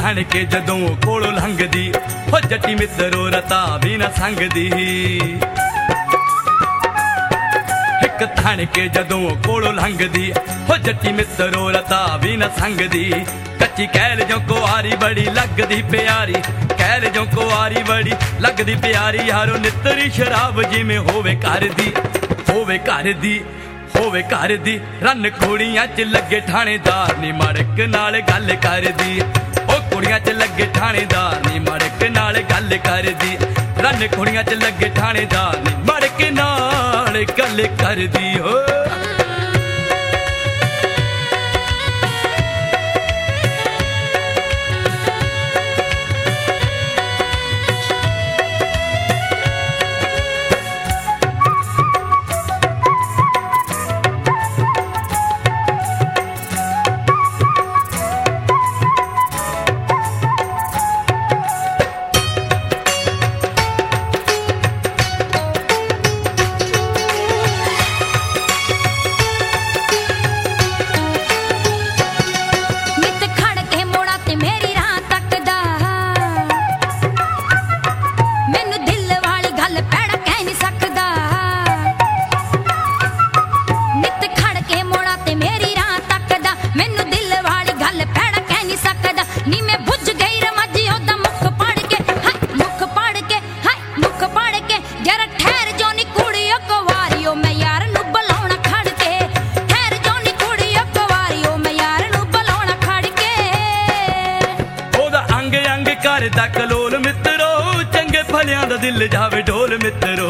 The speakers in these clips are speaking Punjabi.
ਥਣ ਕੇ ਜਦੋਂ ਕੋਲੋਂ ਲੰਘਦੀ ਹੋ ਜੱਟੀ ਮਿੱਤਰੋ ਰਤਾ ਵੀ ਨਾ ਸੰਗਦੀ ਇੱਕ ਥਣ ਕੇ ਜਦੋਂ ਕੋਲੋਂ ਲੰਘਦੀ ਹੋ ਜੱਟੀ ਮਿੱਤਰੋ ਰਤਾ ਵੀ ਨਾ ਸੰਗਦੀ ਕੱਚੀ ਕਹਿਲ ਜੋ ਕੁਆਰੀ ਬੜੀ ਲੱਗਦੀ ਪਿਆਰੀ ਕਹਿਲ ਜੋ ਕੁਆਰੀ ਬੜੀ ਲੱਗਦੀ ਪਿਆਰੀ ਯਾਰੋ ਨਿੱਤਰੀ ਸ਼ਰਾਬ ਜਿਵੇਂ ਹੋਵੇ ਘਰ ਦੀ ਹੋਵੇ ਘਰ ਦੀ ਹੋਵੇ ਘਰ ਦੀ ਰੰਨ ਕੁੜੀਆਂ ਚ ਲੱਗੇ ਥਾਣੇਦਾਰ ਨੀ ਮੜਕ ਨਾਲ ਗੱਲ ਕਰਦੀ ਉਹ ਕੁੜੀਆਂ ਚ ਲੱਗੇ ਥਾਣੇਦਾਰ ਨੀ ਮੜਕ ਨਾਲ ਗੱਲ ਕਰਦੀ ਰੰਨ ਕੁੜੀਆਂ ਚ ਲੱਗੇ ਥਾਣੇਦਾਰ ਨੀ ਮੜਕ ਨਾਲ ਗੱਲ ਕਰਦੀ ਹੋ ਕਰਦਾ ਕਲੋਲ ਮਿੱਤਰੋ ਚੰਗੇ ਭਲਿਆਂ ਦਾ ਦਿਲ ਜਾਵੇ ਢੋਲ ਮਿੱਤਰੋ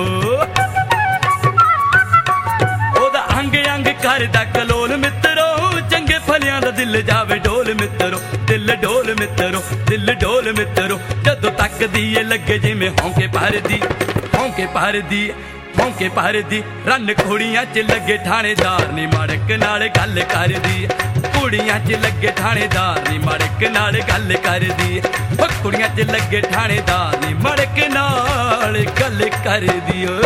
ਉਹਦਾ ਅੰਗ ਅੰਗ ਕਰਦਾ ਕਲੋਲ ਮਿੱਤਰੋ ਚੰਗੇ ਭਲਿਆਂ ਦਾ ਦਿਲ ਜਾਵੇ ਢੋਲ ਮਿੱਤਰੋ ਦਿਲ ਢੋਲ ਮਿੱਤਰੋ ਦਿਲ ਢੋਲ ਮਿੱਤਰੋ ਜਦੋਂ ਤੱਕਦੀ ਏ ਲੱਗੇ ਜਿਵੇਂ ਹੌਂਕੇ ਭਰਦੀ ਹੌਂਕੇ ਭਰਦੀ ਹੌਂਕੇ ਭਰਦੀ ਰੰਨ ਕੁੜੀਆਂ ਚ ਲੱਗੇ ਥਾਣੇਦਾਰ ਨੀ ਮੜਕ ਨਾਲ ਗੱਲ ਕਰਦੀ ਕੁੜੀਆਂ ਚ ਲੱਗੇ ਥਾਣੇਦਾਰ ਨੀ ਮੜਕ ਨਾਲ ਗੱਲ ਕਰਦੀ ਉਹ ਕੁੜੀਆਂ ਚ ਲੱਗੇ ਥਾਣੇਦਾਰ ਨੀ ਮੜਕ ਨਾਲ ਗੱਲ ਕਰਦੀ ਓ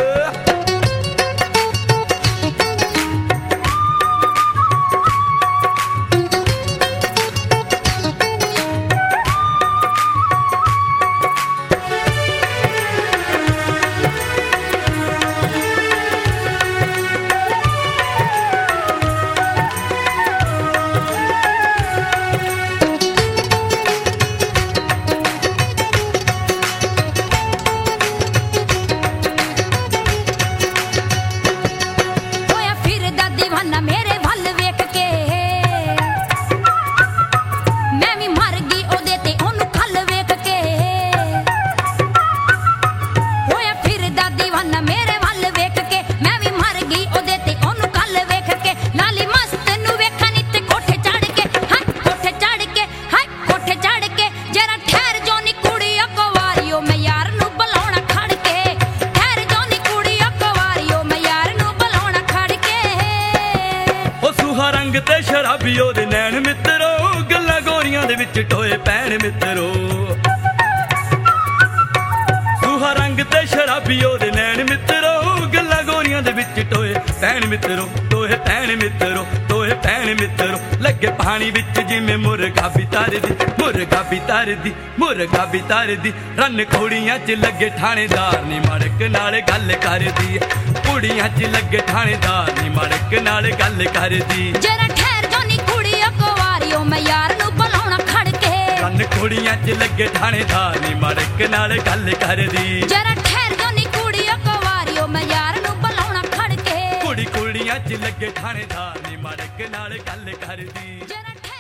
ਰੰਗ ਤੇ ਸ਼ਰਾਬੀ ਉਹਦੇ ਨੈਣ ਮਿੱਤਰੋ ਗੱਲਾਂ ਗੋਰੀਆਂ ਦੇ ਵਿੱਚ ਟੋਏ ਪੈਣ ਮਿੱਤਰੋ ਸੁਹਾ ਰੰਗ ਤੇ ਸ਼ਰਾਬੀ ਉਹਦੇ ਨੈਣ ਮਿੱਤਰੋ ਗੱਲਾਂ ਗੋਰੀਆਂ ਦੇ ਵਿੱਚ ਟੋਏ ਪੈਣ ਮਿੱਤਰੋ ਟੋਏ ਪੈਣ ਮਿੱਤਰੋ ਟੋਏ ਪੈਣ ਮਿੱਤਰੋ ਲੱਗੇ ਪਾਣੀ ਵਿੱਚ ਜਿਵੇਂ ਮੁਰਗਾ ਵੀ ਤਰਦੀ ਮੁਰਗਾ ਵੀ ਤਰਦੀ ਮੁਰਗਾ ਵੀ ਤਰਦੀ ਰੰਨ ਕੁੜੀਆਂ ਚ ਲੱਗੇ ਥਾਣੇਦਾਰ ਨੀ ਮੜਕ ਨਾਲ ਗੱਲ ਕਰਦੀ ਕੁੜੀਆਂ ਚ ਲੱਗੇ ਥਾਣੇਦਾਰ ਨੀ ਮੜਕ ਨਾਲ ਗੱਲ ਕਰਦੀ ਜਰਾ ਠਹਿਰ ਜੋ ਨੀ ਕੁੜੀਓ ਕੁਵਾਰੀਓ ਮੈਂ ਯਾਰ ਨੂੰ ਬੁਲਾਉਣਾ ਖੜ ਕੇ ਰੰਨ ਕੁੜੀਆਂ ਚ ਲੱਗੇ ਥਾਣੇਦਾਰ ਨੀ ਮੜਕ ਨਾਲ ਗੱਲ ਕਰਦੀ ਜਰਾ ਠਹਿਰ ਜੋ ਨੀ ਕੁੜੀਓ ਕੁਵਾਰੀਓ ਮੈਂ ਯਾਰ ਨੂੰ ਬੁਲਾਉਣਾ ਖੜ ਕੇ ਕੁੜੀਆਂ ਚ ਲੱਗੇ ਥਾਣੇਦਾਰ ਨੀ ਮੜਕ ਨਾਲ ਗੱਲ ਕਰਦੀ।